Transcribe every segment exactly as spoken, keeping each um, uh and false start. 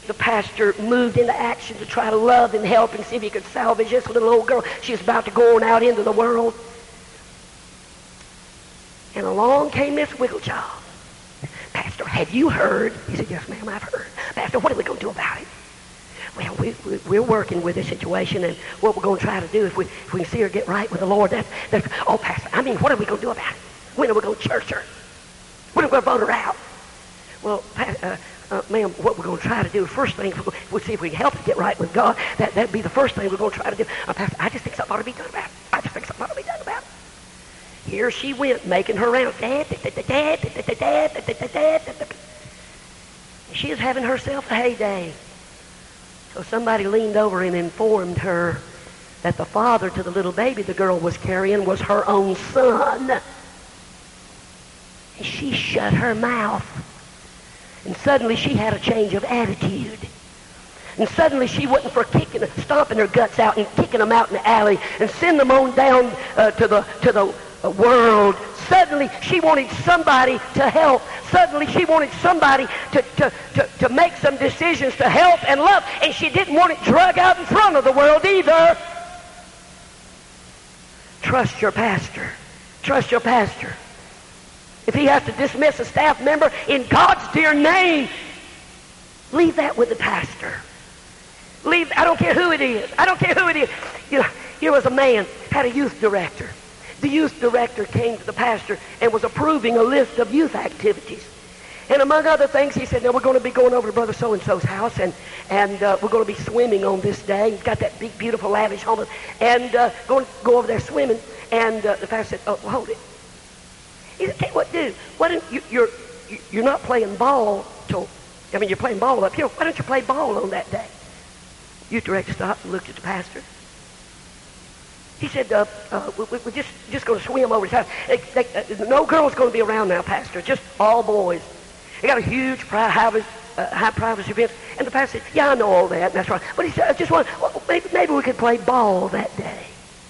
the pastor moved into action to try to love and help and see if he could salvage this little old girl. She was about to go on out into the world. And along came Miss Wigglejaw. Pastor, have you heard? He said, yes, ma'am, I've heard. Pastor, what are we going to do about it? Well, we, we, we're working with this situation, and what we're going to try to do, if we, if we can see her get right with the Lord, that's, that's, oh, Pastor, I mean, what are we going to do about it? When are we going to church her? When are we going to vote her out? Well, uh, uh, ma'am, what we're going to try to do, the first thing, we'll see if we can help her get right with God. That, that'd be the first thing we're going to try to do. Uh, Pastor, I just think something ought to be done about it. I just think something ought to be done about it. Here she went, making her rounds. Dad, dad, dad, dad, dad, dad, dad, dad, dad, dad. She was having herself a heyday. So somebody leaned over and informed her that the father to the little baby the girl was carrying was her own son. And she shut her mouth. And suddenly she had a change of attitude. And suddenly she wasn't for kicking, stomping her guts out and kicking them out in the alley and sending them on down uh, to the to the uh, world. Suddenly she wanted somebody to help. Suddenly she wanted somebody to, to, to, to make some decisions to help and love. And she didn't want it drug out in front of the world either. Trust your pastor. Trust your pastor. If he has to dismiss a staff member in God's dear name, leave that with the pastor. Leave, I don't care who it is. I don't care who it is. You know, here was a man, had a youth director. The youth director came to the pastor and was approving a list of youth activities. And among other things, he said, now we're going to be going over to Brother So-and-so's house, and, and uh, we're going to be swimming on this day. He's got that big, beautiful, lavish home, and uh, going to go over there swimming. And uh, the pastor said, oh, well, hold it. He said, tell you what, dude, why don't you, you're, you're not playing ball till, I mean, you're playing ball up here. Why don't you play ball on that day? Youth director stopped and looked at the pastor. He said, uh, uh, we, we're just, just going to swim over his house. They, they, uh, no girls going to be around now, Pastor, just all boys. They got a huge pri- high, uh, high privacy fence. And the pastor said, yeah, I know all that, and that's right. But he said, I just want, well, maybe, maybe we could play ball that day.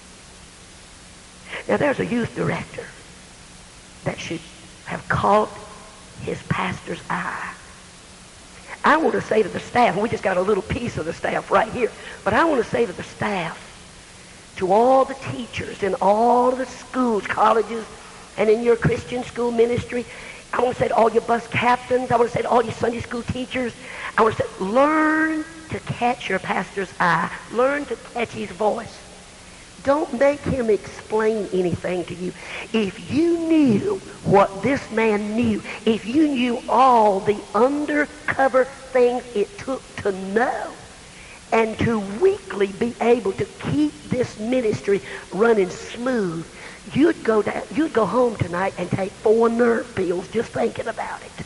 Now, there's a youth director that should have caught his pastor's eye. I want to say to the staff, and we just got a little piece of the staff right here, but I want to say to the staff, to all the teachers in all of the schools, colleges, and in your Christian school ministry, I want to say to all your bus captains, I want to say to all your Sunday school teachers, I want to say, learn to catch your pastor's eye. Learn to catch his voice. Don't make him explain anything to you. If you knew what this man knew, if you knew all the undercover things it took to know, and to weekly be able to keep this ministry running smooth, you'd go down, you'd go home tonight and take four nerve pills just thinking about it.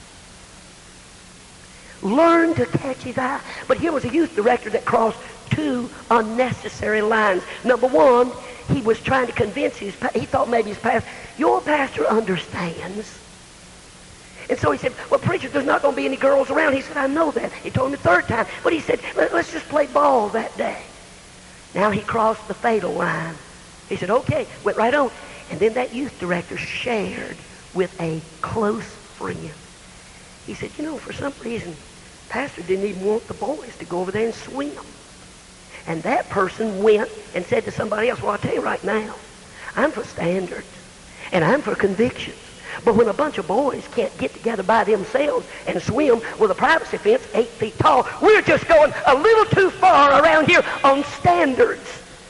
Learn to catch his eye. But here was a youth director that crossed two unnecessary lines. Number one, he was trying to convince his, he thought maybe his pastor, your pastor understands. And so he said, well, preacher, there's not going to be any girls around. He said, I know that. He told him the third time. But he said, let's just play ball that day. Now he crossed the fatal line. He said, okay, went right on. And then that youth director shared with a close friend. He said, you know, for some reason, pastor didn't even want the boys to go over there and swim. And that person went and said to somebody else, well, I'll tell you right now, I'm for standards, and I'm for convictions. But when a bunch of boys can't get together by themselves and swim with a privacy fence eight feet tall, we're just going a little too far around here on standards.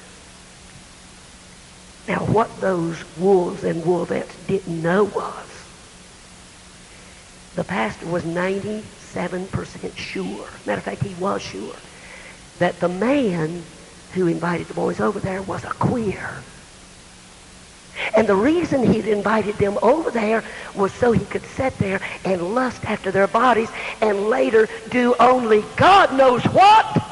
Now, what those wolves and wolvettes didn't know was the pastor was ninety-seven percent sure, matter of fact, he was sure, that the man who invited the boys over there was a queer. And the reason he'd invited them over there was so he could sit there and lust after their bodies and later do only God knows what.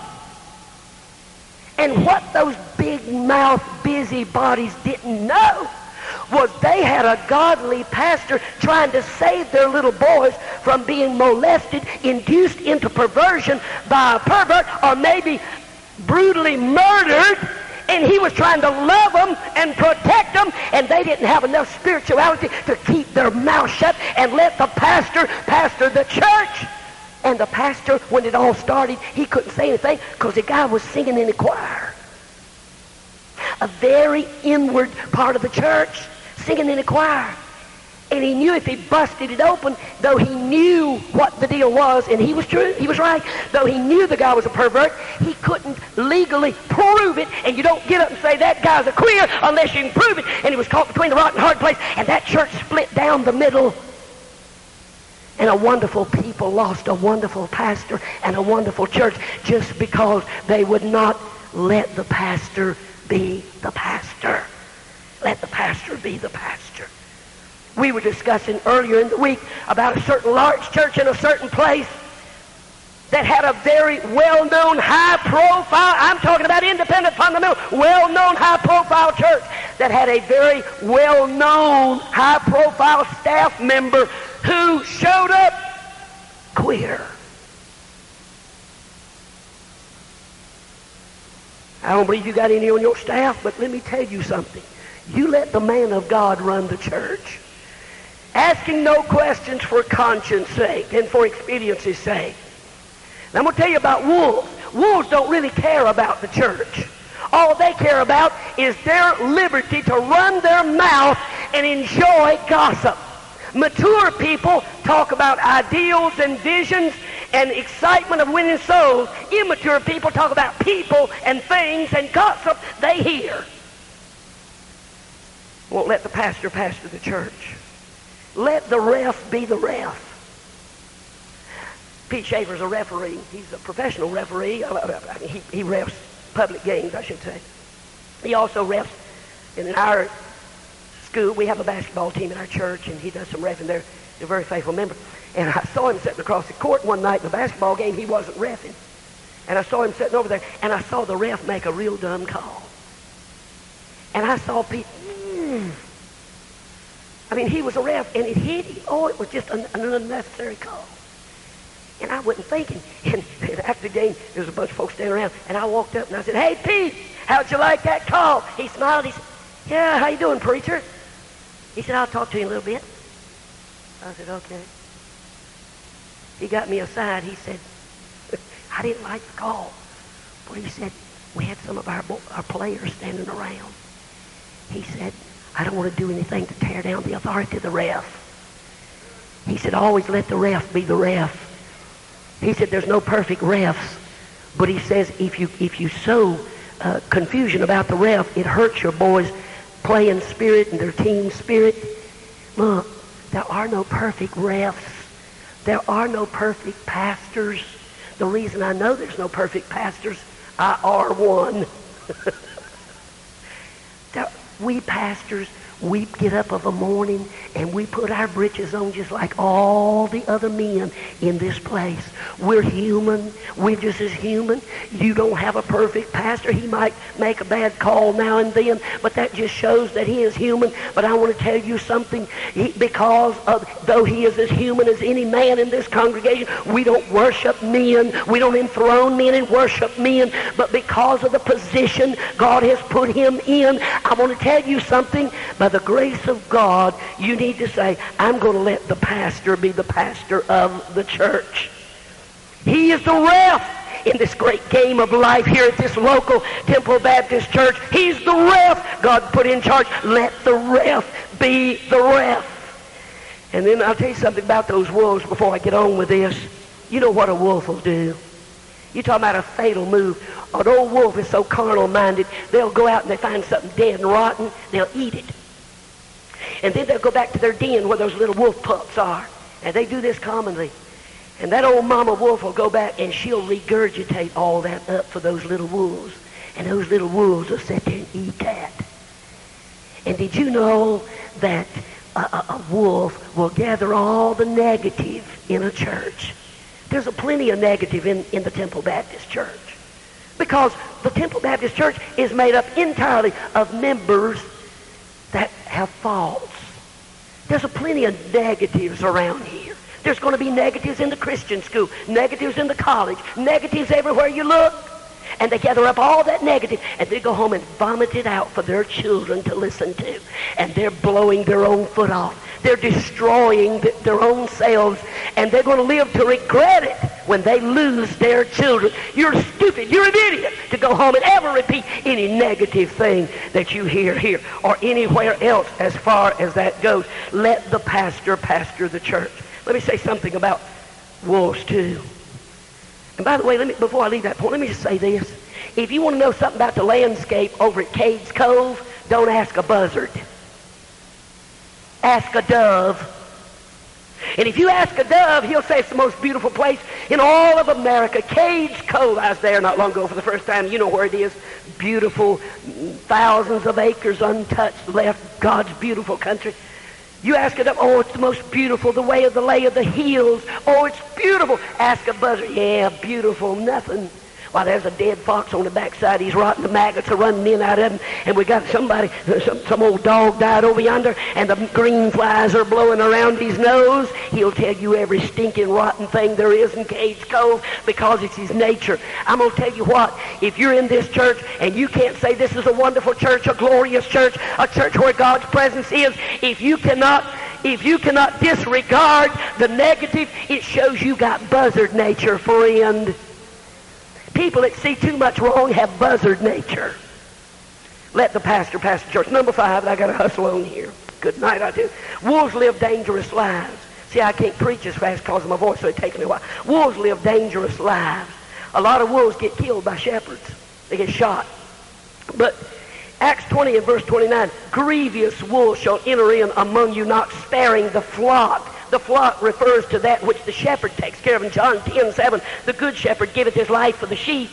And what those big-mouth busybodies didn't know was they had a godly pastor trying to save their little boys from being molested, induced into perversion by a pervert, or maybe brutally murdered. And he was trying to love them and protect them, and they didn't have enough spirituality to keep their mouth shut and let the pastor pastor the church. And the pastor, when it all started, he couldn't say anything because the guy was singing in the choir. A very inward part of the church, singing in the choir. And he knew if he busted it open, though he knew what the deal was, and he was true, he was right, though he knew the guy was a pervert, he couldn't legally prove it. And you don't get up and say that guy's a queer unless you can prove it. And he was caught between the rock and hard place, and that church split down the middle. And a wonderful people lost a wonderful pastor and a wonderful church just because they would not let the pastor be the pastor. Let the pastor be the pastor. We were discussing earlier in the week about a certain large church in a certain place that had a very well-known, high-profile, I'm talking about independent, fundamental, well-known, high-profile church that had a very well-known, high-profile staff member who showed up queer. I don't believe you got any on your staff, but let me tell you something. You let the man of God run the church, asking no questions for conscience sake and for expediency's sake. Now I'm going to tell you about wolves. Wolves don't really care about the church. All they care about is their liberty to run their mouth and enjoy gossip. Mature people talk about ideals and visions and excitement of winning souls. Immature people talk about people and things and gossip they hear. Won't let the pastor pastor the church. Let the ref be the ref. Pete Schaefer's a referee. He's a professional referee. He, he refs public games, I should say. He also refs in our school. We have a basketball team in our church, and he does some reffing there. He's a very faithful member. And I saw him sitting across the court one night in a basketball game. He wasn't reffing. And I saw him sitting over there, and I saw the ref make a real dumb call. And I saw Pete, mm. I mean, he was a ref, and it hit him. Oh, it was just an, an unnecessary call. And I wasn't thinking. And, and after the game, there was a bunch of folks standing around, and I walked up and I said, "Hey, Pete, how'd you like that call?" He smiled. He said, "Yeah, how you doing, preacher?" He said, "I'll talk to you in a little bit." I said, "Okay." He got me aside. He said, "I didn't like the call." But he said, "We had some of our, our players standing around." He said, "I don't want to do anything to tear down the authority of the ref." He said, "Always let the ref be the ref." He said, "There's no perfect refs." But he says, if you if you sow uh, confusion about the ref, it hurts your boys' playing spirit and their team spirit. Look, there are no perfect refs. There are no perfect pastors. The reason I know there's no perfect pastors, I are one. there, we pastors, we get up of a morning and we put our britches on just like all the other men in this place. We're human. We're just as human. You don't have a perfect pastor. He might make a bad call now and then, but that just shows that he is human. But I want to tell you something. He, because of, though he is as human as any man in this congregation, we don't worship men. We don't enthrone men and worship men. But because of the position God has put him in, I want to tell you something. By the grace of God, you need to say, I'm going to let the pastor be the pastor of the church. He is the ref in this great game of life here at this local Temple Baptist Church. He's the ref God put in charge. Let the ref be the ref. And then I'll tell you something about those wolves before I get on with this. You know what a wolf will do. You talk about a fatal move. An old wolf is so carnal-minded, they'll go out and they find something dead and rotten, they'll eat it. And then they'll go back to their den where those little wolf pups are. And they do this commonly. And that old mama wolf will go back and she'll regurgitate all that up for those little wolves. And those little wolves will sit there and eat that. And did you know that a, a, a wolf will gather all the negative in a church? There's a plenty of negative in, in the Temple Baptist Church. Because the Temple Baptist Church is made up entirely of members that have faults. There's a plenty of negatives around here. There's going to be negatives in the Christian school, negatives in the college, negatives everywhere you look. And they gather up all that negative and they go home and vomit it out for their children to listen to. And they're blowing their own foot off. They're destroying th- their own selves. And they're going to live to regret it when they lose their children. You're stupid. You're an idiot to go home and ever repeat any negative thing that you hear here or anywhere else as far as that goes. Let the pastor pastor the church. Let me say something about wolves too. And by the way, let me, before I leave that point, let me just say this. If you want to know something about the landscape over at Cades Cove, don't ask a buzzard. Ask a dove. And if you ask a dove, he'll say it's the most beautiful place in all of America. Cades Cove. I was there not long ago for the first time. You know where it is. Beautiful, thousands of acres untouched, left, God's beautiful country. You ask a dove, oh, it's the most beautiful, the way of the lay of the hills. Oh, it's beautiful. Ask a buzzard, yeah, beautiful, nothing. Why, there's a dead fox on the backside. He's rotting. The maggots are running in out of him. And we got somebody, some, some old dog died over yonder, and the green flies are blowing around his nose. He'll tell you every stinking, rotten thing there is in Cades Cove because it's his nature. I'm going to tell you what, if you're in this church and you can't say this is a wonderful church, a glorious church, a church where God's presence is, if you cannot If you cannot disregard the negative, it shows you got buzzard nature, friend. People that see too much wrong have buzzard nature. Let the pastor pastor the church. Number five, I got to hustle on here. Good night, I do. Wolves live dangerous lives. See, I can't preach as fast because of my voice, so it takes me a while. Wolves live dangerous lives. A lot of wolves get killed by shepherds. They get shot. But Acts twenty and verse twenty-nine, grievous wolves shall enter in among you, not sparing the flock. The flock refers to that which the shepherd takes care of. In John ten seven, the good shepherd giveth his life for the sheep.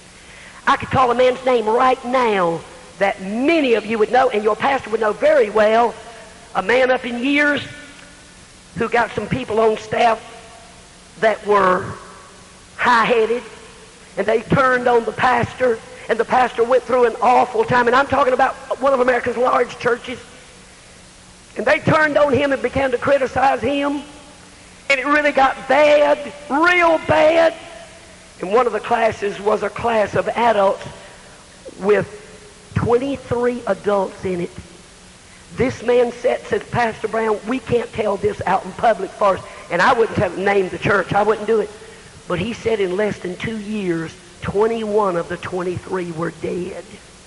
I could call a man's name right now that many of you would know, and your pastor would know very well, a man up in years who got some people on staff that were high-headed, and they turned on the pastor, and the pastor went through an awful time. And I'm talking about one of America's large churches. And they turned on him and began to criticize him. And it really got bad, real bad. And one of the classes was a class of adults with twenty-three adults in it. This man said, said, Pastor Brown, we can't tell this out in public for us. And I wouldn't have named the church. I wouldn't do it. But he said in less than two years, twenty-one of the twenty-three were dead.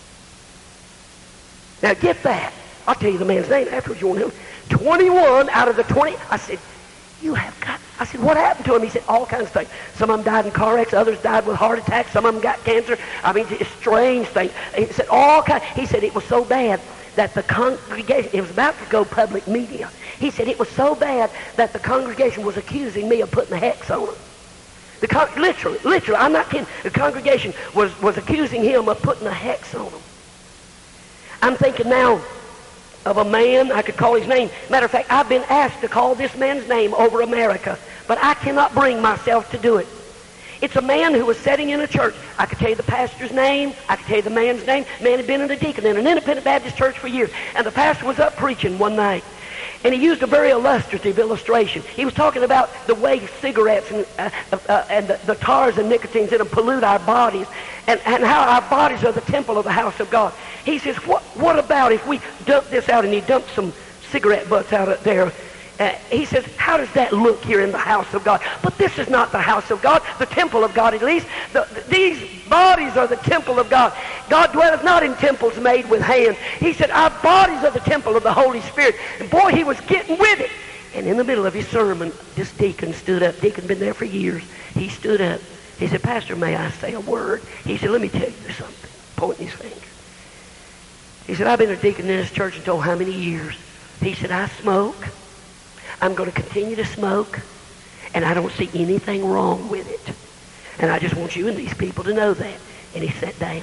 Now get that. I'll tell you the man's name afterwards. You want him? twenty-one out of the twenty. I said, you have got... I said, what happened to him? He said, all kinds of things. Some of them died in car wrecks. Others died with heart attacks. Some of them got cancer. I mean, it's strange things. He said, all kinds... He said, it was so bad that the congregation... It was about to go public media. He said, it was so bad that the congregation was accusing me of putting a hex on them. The con- literally, literally, I'm not kidding. The congregation was, was accusing him of putting a hex on them. I'm thinking now of a man, I could call his name. Matter of fact, I've been asked to call this man's name over America, but I cannot bring myself to do it. It's a man who was sitting in a church. I could tell you the pastor's name. I could tell you the man's name. The man had been in a deacon in an independent Baptist church for years. And the pastor was up preaching one night. And he used a very illustrative illustration. He was talking about the way cigarettes and, uh, uh, and the, the tars and nicotines in them pollute our bodies, and, and how our bodies are the temple of the house of God. He says, what, what about if we dump this out? And he dumped some cigarette butts out there. Uh, he says, how does that look here in the house of God? But this is not the house of God, the temple of God at least. The, the, these bodies are the temple of God. God dwelleth not in temples made with hands. He said, our bodies are the temple of the Holy Spirit. And boy, he was getting with it. And in the middle of his sermon, this deacon stood up. Deacon's been there for years. He stood up. He said, Pastor, may I say a word? He said, let me tell you something. Pointing his finger. He said, I've been a deacon in this church until how many years? He said, I smoke. I'm going to continue to smoke, and I don't see anything wrong with it. And I just want you and these people to know that. And he sat down.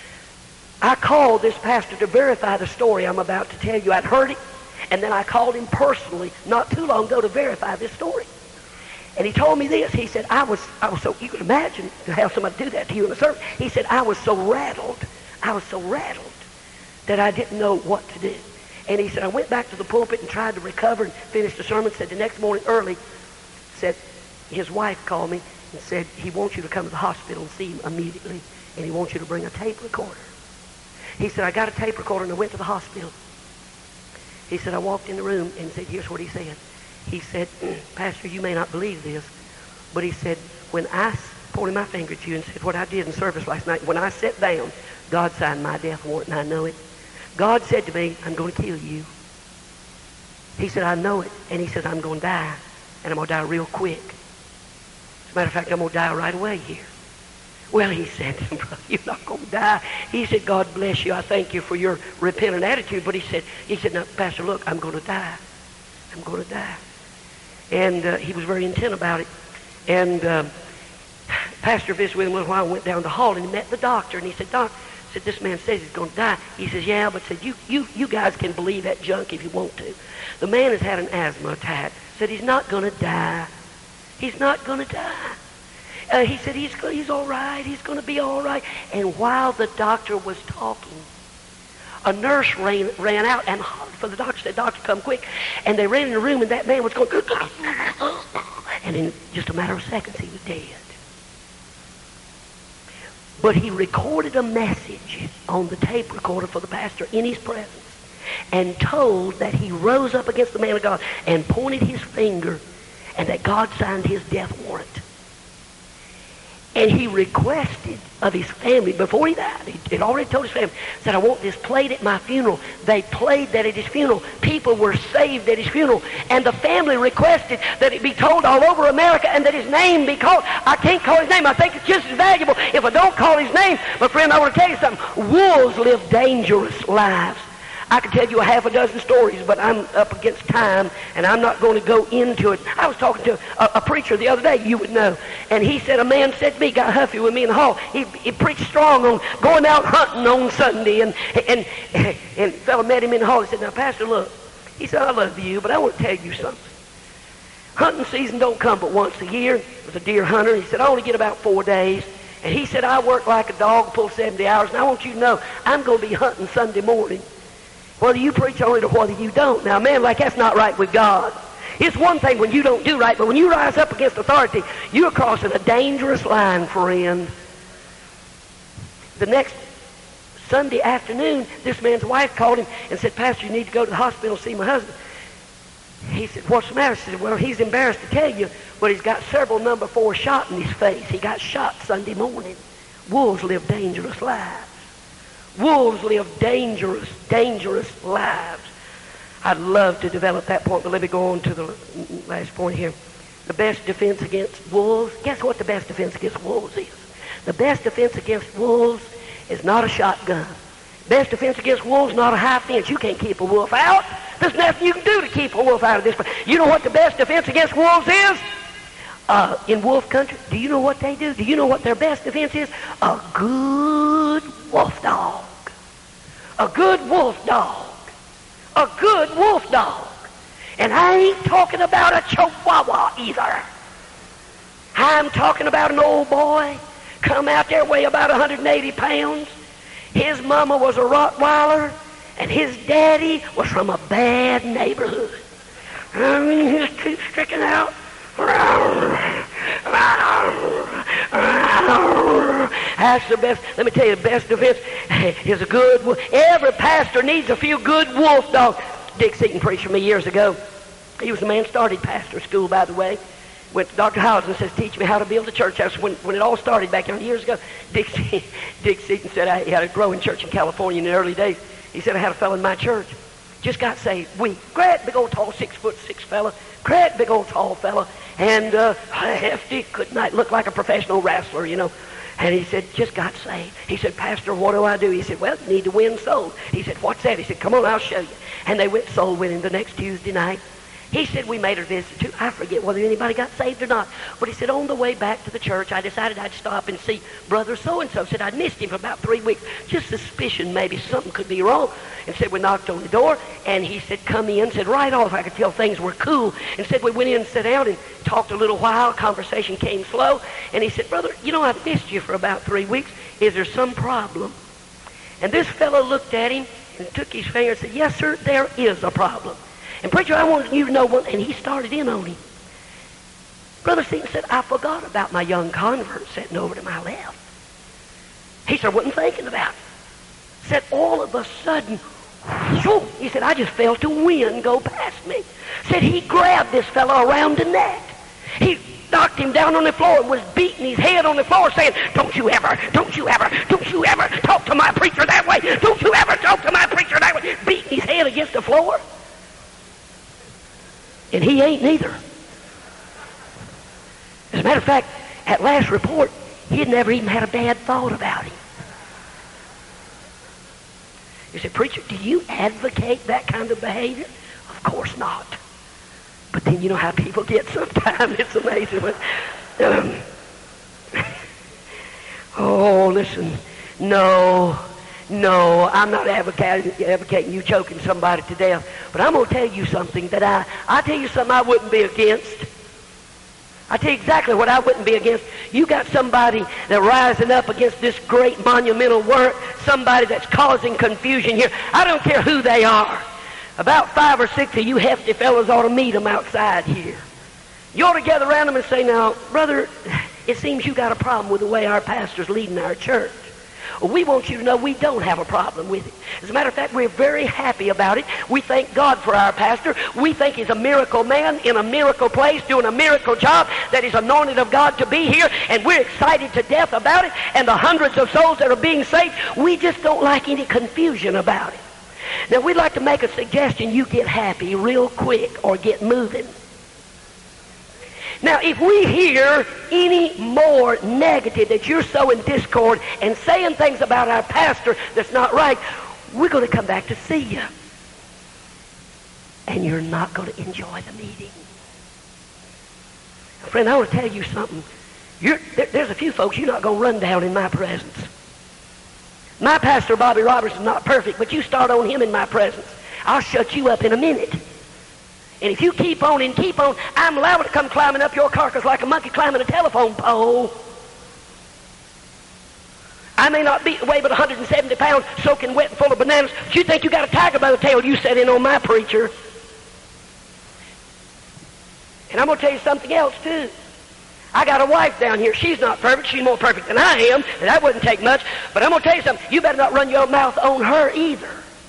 I called this pastor to verify the story I'm about to tell you. I'd heard it, and then I called him personally not too long ago to verify this story. And he told me this. He said, I was, I was so, you can imagine to have somebody do that to you in a service. He said, I was so rattled. I was so rattled that I didn't know what to do. And he said, I went back to the pulpit and tried to recover and finish the sermon. Said the next morning early, said his wife called me and said, he wants you to come to the hospital and see him immediately, and he wants you to bring a tape recorder. He said, I got a tape recorder, and I went to the hospital. He said, I walked in the room and said, here's what he said. He said, Pastor, you may not believe this, But he said, when I pointed my finger at you and said what I did in service last night, when I sat down, God signed my death warrant, and I know it. God said to me, I'm going to kill you. He said, I know it. And he said, I'm going to die. And I'm going to die real quick. As a matter of fact, I'm going to die right away here. Well, he said, brother, you're not going to die. He said, God bless you. I thank you for your repentant attitude. But he said, he said, now, Pastor, look, I'm going to die. I'm going to die. And uh, he was very intent about it. And uh, Pastor visited with him a little while and went down the hall and he met the doctor. And he said, Doc, said, this man says he's going to die. He says, yeah, but said, you, you, you guys can believe that junk if you want to. The man has had an asthma attack. Said, he's not going to die. He's not going to die. Uh, he said, he's, he's all right. He's going to be all right. And while the doctor was talking, a nurse ran, ran out and hollered for the doctor. Said, doctor, come quick. And they ran in the room, and that man was going, and in just a matter of seconds, he was dead. But he recorded a message on the tape recorder for the pastor in his presence and told that he rose up against the man of God and pointed his finger and that God signed his death warrant. And he requested of his family, before he died, he had already told his family, said, I want this played at my funeral. They played that at his funeral. People were saved at his funeral. And the family requested that it be told all over America and that his name be called. I can't call his name. I think it's just as valuable if I don't call his name. But friend, I want to tell you something. Wolves live dangerous lives. I could tell you a half a dozen stories, but I'm up against time, and I'm not going to go into it. I was talking to a, a preacher the other day, you would know, and he said, a man said to me, got huffy with me in the hall. He, he preached strong on going out hunting on Sunday, and and and a fellow met him in the hall. He said, now, Pastor, look, he said, I love you, but I want to tell you something. Hunting season don't come but once a year. He was a deer hunter. He said, I only get about four days. And he said, I work like a dog, pull seventy hours, and I want you to know, I'm going to be hunting Sunday morning. Whether you preach on it or whether you don't. Now, man, like that's not right with God. It's one thing when you don't do right, but when you rise up against authority, you're crossing a dangerous line, friend. The next Sunday afternoon, this man's wife called him and said, Pastor, you need to go to the hospital and see my husband. He said, what's the matter? She said, well, he's embarrassed to tell you, but he's got several number four shot in his face. He got shot Sunday morning. Wolves live dangerous lives. Wolves live dangerous, dangerous lives. I'd love to develop that point, but let me go on to the last point here. The best defense against wolves, guess what the best defense against wolves is? The best defense against wolves is not a shotgun. Best defense against wolves, not a high fence. You can't keep a wolf out. There's nothing you can do to keep a wolf out of this place. You know what the best defense against wolves is? Uh, in wolf country, do you know what they do? Do you know what their best defense is? A good wolf dog. A good wolf dog. A good wolf dog. And I ain't talking about a chihuahua either. I'm talking about an old boy, come out there, weigh about one hundred eighty pounds. His mama was a Rottweiler, and his daddy was from a bad neighborhood. I mean, his teeth sticking out. That's the best. Let me tell you, the best defense is a good wolf. Every pastor needs a few good wolf dogs. Dick Seaton preached for me years ago. He was the man started pastor school, by the way. Went to Doctor Howes and says, teach me how to build a church house. When, when it all started back years ago, Dick, Dick Seaton said, I, he had a growing church in California in the early days. He said, I had a fellow in my church. Just got saved. We, great big old tall, six foot six fella. Great big old tall fella. And uh, hefty, could not look like a professional wrestler, you know. And he said, just got saved. He said, Pastor, what do I do? He said, well, you need to win souls. He said, what's that? He said, come on, I'll show you. And they went soul winning the next Tuesday night. He said, we made a visit to, I forget whether anybody got saved or not, but he said, on the way back to the church, I decided I'd stop and see Brother so-and-so. Said, I'd missed him for about three weeks. Just suspicion maybe something could be wrong. And said, we knocked on the door, and he said, come in. Said, right off, I could tell things were cool. And said, we went in and sat down and talked a little while. Conversation came slow. And he said, brother, you know, I've missed you for about three weeks. Is there some problem? And this fellow looked at him and took his finger and said, yes, sir, there is a problem. And preacher, I want you to know one, and he started in on him. Brother Seaton said, I forgot about my young convert sitting over to my left. He said, I wasn't thinking about it. Said, all of a sudden, whoo, he said, I just felt a wind go past me. Said, he grabbed this fellow around the neck. He knocked him down on the floor and was beating his head on the floor saying, don't you ever, don't you ever, don't you ever talk to my preacher that way. Don't you ever talk to my preacher that way. Beating his head against the floor. And he ain't neither. As a matter of fact, at last report, he had never even had a bad thought about him. You say, preacher, do you advocate that kind of behavior? Of course not. But then you know how people get sometimes. It's amazing. But, um, oh, listen. No, no, I'm not advocating, advocating you choking somebody to death. But I'm going to tell you something that I, I tell you something I wouldn't be against. I tell you exactly what I wouldn't be against. You got somebody that rising up against this great monumental work, somebody that's causing confusion here. I don't care who they are. About five or six of you hefty fellows ought to meet them outside here. You ought to gather around them and say, now, brother, it seems you got a problem with the way our pastor's leading our church. Well, we want you to know we don't have a problem with it. As a matter of fact, we're very happy about it. We thank God for our pastor. We think he's a miracle man in a miracle place doing a miracle job, that he's anointed of God to be here, and we're excited to death about it, and the hundreds of souls that are being saved. We just don't like any confusion about it. Now, we'd like to make a suggestion. You get happy real quick or get moving. Now, if we hear any more negative, that you're sowing discord and saying things about our pastor that's not right, we're going to come back to see you. And you're not going to enjoy the meeting. Friend, I want to tell you something. You're, there, there's a few folks you're not going to run down in my presence. My pastor, Bobby Roberts, is not perfect, but you start on him in my presence, I'll shut you up in a minute. And if you keep on and keep on, I'm liable to come climbing up your carcass like a monkey climbing a telephone pole. I may not be weigh but one hundred seventy pounds, soaking wet and full of bananas, but you think you got a tiger by the tail, you set in on my preacher. And I'm going to tell you something else, too. I got a wife down here. She's not perfect. She's more perfect than I am, and that wouldn't take much. But I'm going to tell you something. You better not run your mouth on her either.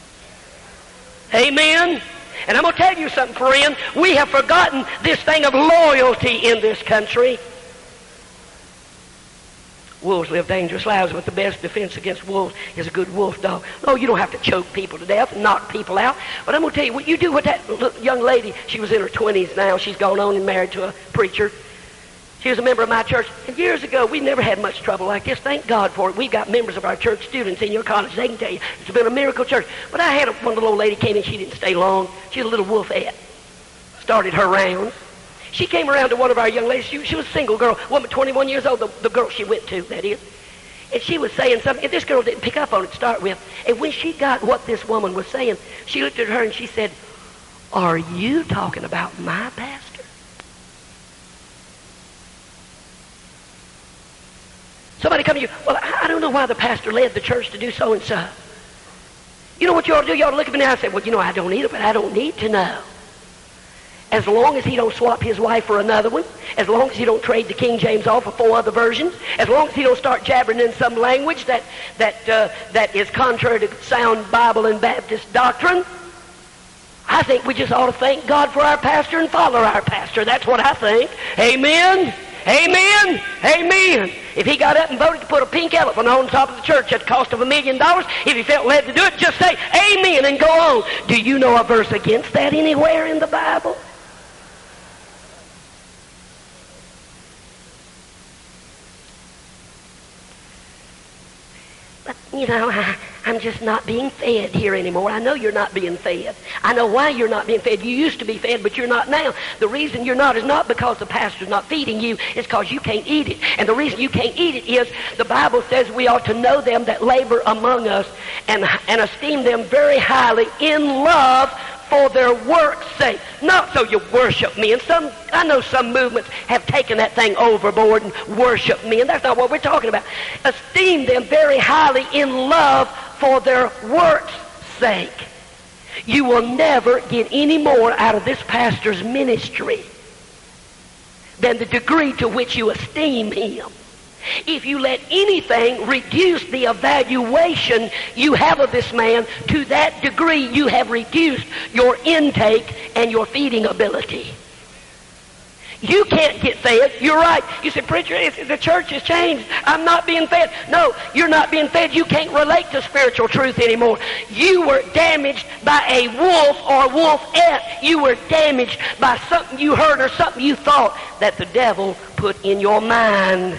Amen? And I'm going to tell you something, friend. We have forgotten this thing of loyalty in this country. Wolves live dangerous lives, but the best defense against wolves is a good wolf dog. No, you don't have to choke people to death and knock people out. But I'm going to tell you, what you do with that young lady, she was in her twenties now. She's gone on and married to a preacher. She was a member of my church. And years ago, we never had much trouble like this. Thank God for it. We've got members of our church students in your college. They can tell you it's been a miracle church. But I had a, one little old lady came in. She didn't stay long. She was a little wolfette. Started her rounds. She came around to one of our young ladies. She, she was a single girl, woman, twenty-one years old, the, the girl she went to, that is. And she was saying something, and this girl didn't pick up on it to start with. And when she got what this woman was saying, she looked at her and she said, "Are you talking about my pastor?" Somebody come to you, "Well, I don't know why the pastor led the church to do so and so." You know what you ought to do? You ought to look at me now and say, "Well, you know, I don't either, but I don't need to know." As long as he don't swap his wife for another one, as long as he don't trade the King James off for four other versions, as long as he don't start jabbering in some language that that uh, that is contrary to sound Bible and Baptist doctrine, I think we just ought to thank God for our pastor and follow our pastor. That's what I think. Amen. Amen. Amen. If he got up and voted to put a pink elephant on top of the church at the cost of a million dollars, if he felt led to do it, just say amen and go on. Do you know a verse against that anywhere in the Bible? But, you know, I, I'm just not being fed here anymore. I know you're not being fed. I know why you're not being fed. You used to be fed, but you're not now. The reason you're not is not because the pastor's not feeding you. It's because you can't eat it. And the reason you can't eat it is the Bible says we ought to know them that labor among us and, and esteem them very highly in love for their work's sake. Not so you worship me. And some, I know some movements have taken that thing overboard and worship me, and that's not what we're talking about. Esteem them very highly in love for their work's sake. You will never get any more out of this pastor's ministry than the degree to which you esteem him. If you let anything reduce the evaluation you have of this man, to that degree you have reduced your intake and your feeding ability. You can't get fed. You're right. You say, preacher, it's, the church has changed. I'm not being fed. No, you're not being fed. You can't relate to spiritual truth anymore. You were damaged by a wolf or wolfette. You were damaged by something you heard or something you thought that the devil put in your mind.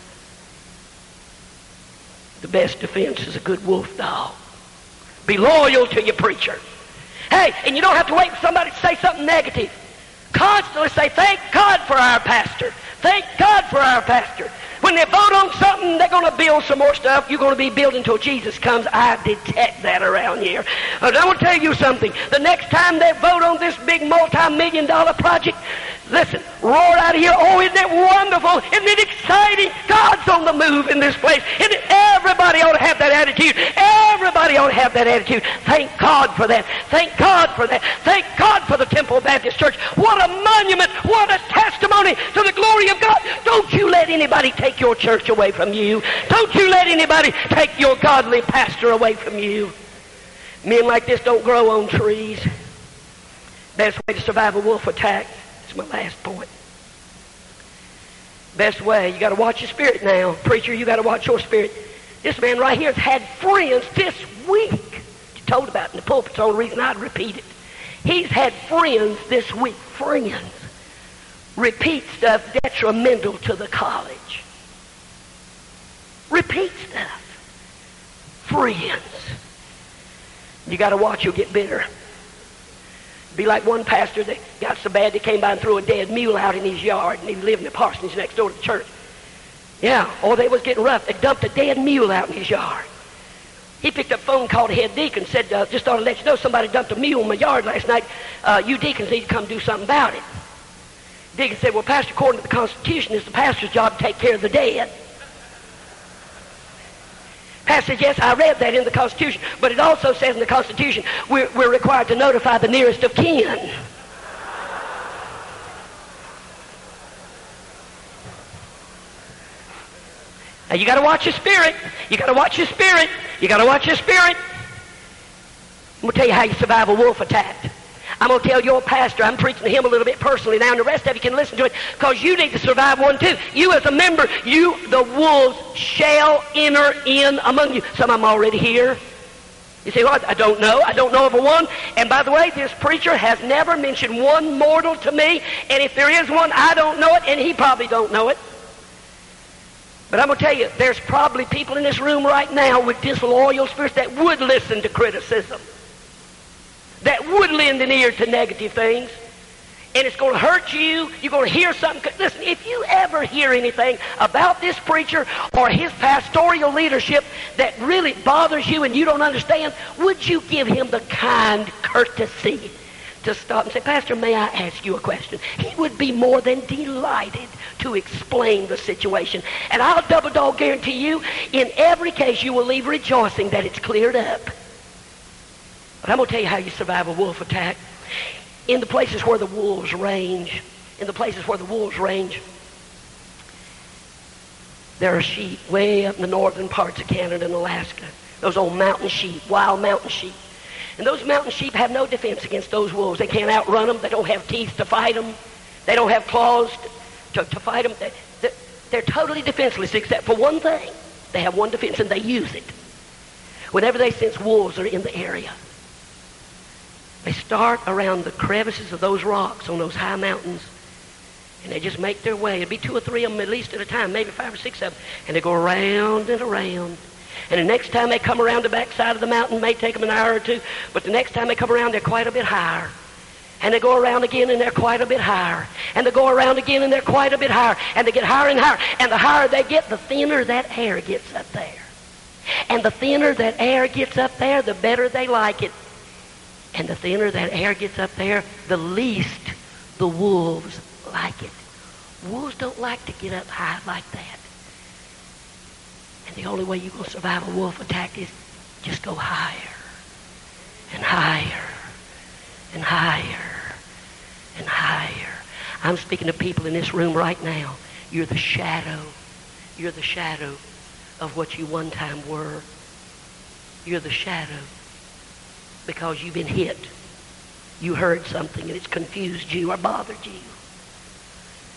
The best defense is a good wolf dog. Be loyal to your preacher. Hey, and you don't have to wait for somebody to say something negative. Constantly say, thank God for our pastor. Thank God for our pastor. When they vote on something, they're going to build some more stuff. You're going to be building until Jesus comes. I detect that around here. But I want to tell you something. The next time they vote on this big multi-million dollar project, listen, roar out of here. Oh, isn't it wonderful? Isn't it exciting? God's on the move in this place. Isn't it? Everybody ought to have that attitude. Everybody ought to have that attitude. Thank God for that. Thank God for that. Thank God for the Temple Baptist Church. What a monument. What a testimony to the glory of God. Don't you let anybody take your church away from you. Don't you let anybody take your godly pastor away from you. Men like this don't grow on trees. Best way to survive a wolf attack. That's my last point. Best way, you got to watch your spirit now. Preacher, you got to watch your spirit. This man right here has had friends this week. You told about it in the pulpit. It's the only reason I'd repeat it. He's had friends this week. Friends. Repeat stuff detrimental to the college. Repeat stuff. Friends. You got to watch, you'll get bitter. Be like one pastor that got so bad they came by and threw a dead mule out in his yard, and he lived in the parsonage next door to the church. Yeah, oh, they was getting rough. They dumped a dead mule out in his yard. He picked up the phone, called the head deacon, said, uh, just thought I'd let you know somebody dumped a mule in my yard last night. Uh, you deacons need to come do something about it. Deacon said, well, Pastor, according to the Constitution, it's the pastor's job to take care of the dead. Pastor said, yes, I read that in the Constitution, but it also says in the Constitution we're, we're required to notify the nearest of kin. Now, you got to watch your spirit. You got to watch your spirit. You got to watch your spirit. I'm going to tell you how you survive a wolf attack. I'm going to tell your pastor, I'm preaching to him a little bit personally now, and the rest of you can listen to it, because you need to survive one too. You as a member, you, the wolves, shall enter in among you. Some of them already here. You say, well, I don't know. I don't know of a one. And by the way, this preacher has never mentioned one mortal to me, and if there is one, I don't know it, and he probably don't know it. But I'm going to tell you, there's probably people in this room right now with disloyal spirits that would listen to criticism, that would lend an ear to negative things. And it's going to hurt you. You're going to hear something. Listen, if you ever hear anything about this preacher or his pastoral leadership that really bothers you and you don't understand, would you give him the kind courtesy to stop and say, Pastor, may I ask you a question? He would be more than delighted to explain the situation. And I'll double dog guarantee you, in every case you will leave rejoicing that it's cleared up. But I'm going to tell you how you survive a wolf attack. In the places where the wolves range, in the places where the wolves range, there are sheep way up in the northern parts of Canada and Alaska. Those old mountain sheep, wild mountain sheep. And those mountain sheep have no defense against those wolves. They can't outrun them. They don't have teeth to fight them. They don't have claws to, to, to fight them. They, they're, they're totally defenseless except for one thing. They have one defense, and they use it. Whenever they sense wolves are in the area, they start around the crevices of those rocks on those high mountains, and they just make their way. It'd be two or three of them at least at a time, maybe five or six of them, and they go around and around. And the next time they come around the backside of the mountain, it may take them an hour or two, but the next time they come around, they're quite a bit higher. And they go around again, and they're quite a bit higher. And they go around again, and they're quite a bit higher. And they get higher and higher. And the higher they get, the thinner that air gets up there. And the thinner that air gets up there, the better they like it. And the thinner that air gets up there, the least the wolves like it. Wolves don't like to get up high like that. And the only way you're going to survive a wolf attack is just go higher and higher and higher and higher. I'm speaking to people in this room right now. You're the shadow. You're the shadow of what you one time were. You're the shadow. Because you've been hit. You heard something and it's confused you or bothered you.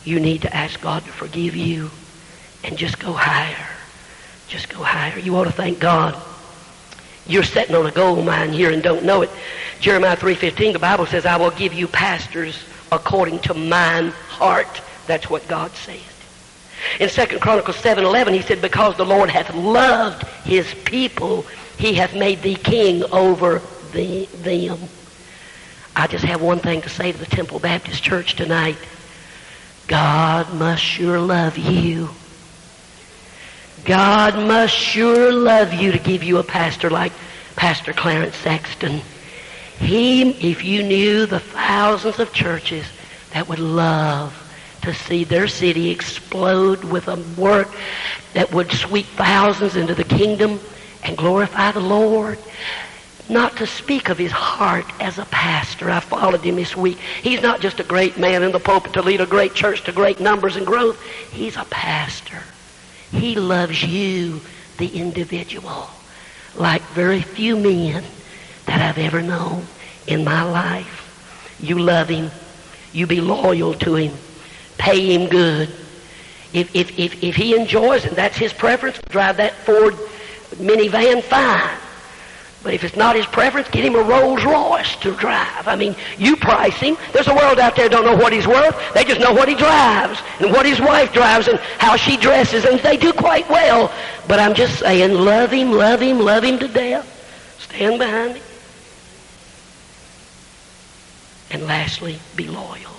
you need to ask God to forgive you and just go higher. Just go higher. You ought to thank God. You're sitting on a gold mine here and don't know it. Jeremiah three fifteen, the Bible says, I will give you pastors according to mine heart. That's what God said. In Second Chronicles seven eleven, he said, because the Lord hath loved his people, he hath made thee king over the, them. I just have one thing to say to the Temple Baptist Church tonight. God must sure love you. God must sure love you to give you a pastor like Pastor Clarence Saxton. He, if you knew the thousands of churches that would love to see their city explode with a work that would sweep thousands into the kingdom and glorify the Lord. Not to speak of his heart as a pastor. I followed him this week. He's not just a great man in the pulpit to lead a great church to great numbers and growth. He's a pastor. He loves you, the individual, like very few men that I've ever known in my life. You love him. You be loyal to him. Pay him good. If, if, if, if he enjoys it, that's his preference, drive that Ford minivan, fine. But if it's not his preference, get him a Rolls Royce to drive. I mean, you price him. There's a world out there that don't know what he's worth. They just know what he drives and what his wife drives and how she dresses, and they do quite well. But I'm just saying, love him, love him, love him to death. Stand behind him. And lastly, be loyal.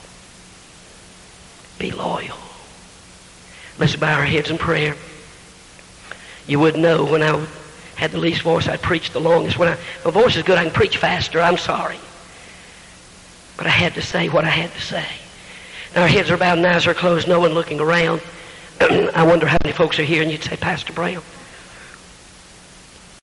Be loyal. Let's bow our heads in prayer. You would know when I had the least voice, I'd preach the longest. When I, my voice is good, I can preach faster. I'm sorry. But I had to say what I had to say. Now our heads are bowed and eyes are closed, no one looking around. I wonder how many folks are here, and you'd say, Pastor Brown,